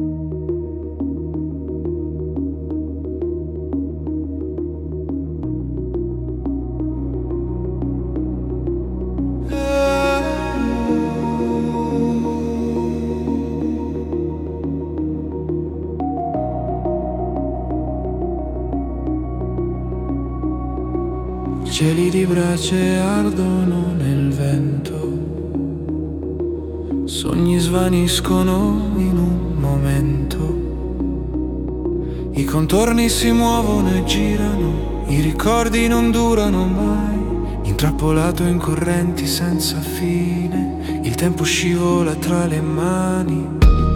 Cieli di brace ardono nel vento, sogni svaniscono in un momento, i contorni si muovono e girano, i ricordi non durano mai, intrappolato in correnti senza fine, il tempo scivola tra le mani.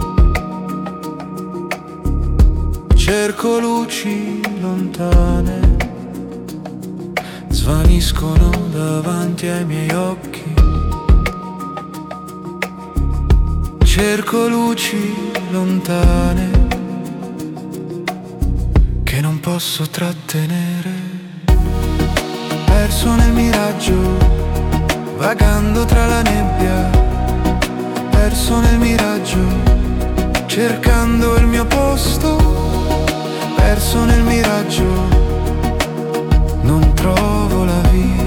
Cerco luci lontane, svaniscono davanti ai miei occhi. Cerco luci lontane che non posso trattenere. Perso nel miraggio, vagando tra la nebbia. Perso nel miraggio, cercando il mio posto. Perso nel miraggio, non trovo la via.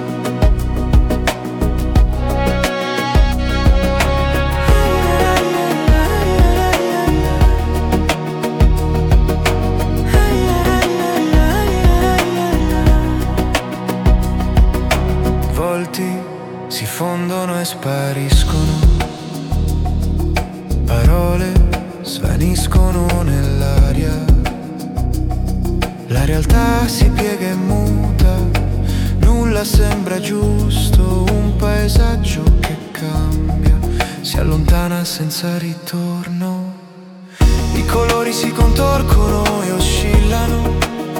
Volti si fondono e spariscono, parole svaniscono nell'aria. La realtà si piega e muta, nulla sembra giusto, un paesaggio che cambia, si allontana senza ritorno. I colori si contorcono e oscillano,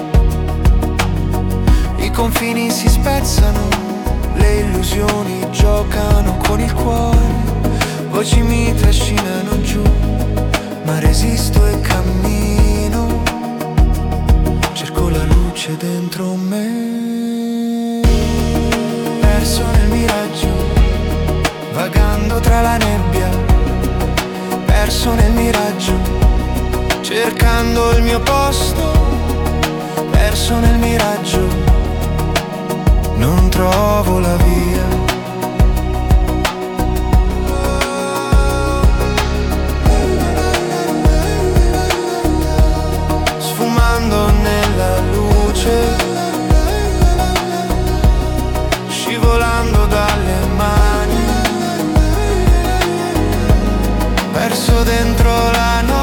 i confini si spezzano, le illusioni giocano con il cuore. Voci mi trascinano giù, ma resisto e cammino. Cerco la luce dentro me. Perso nel miraggio, vagando tra la nebbia. Perso nel miraggio, cercando il mio posto. Perso nel miraggio, non trovo la via. Sfumando nella luce, scivolando dalle mani, perso dentro la notte.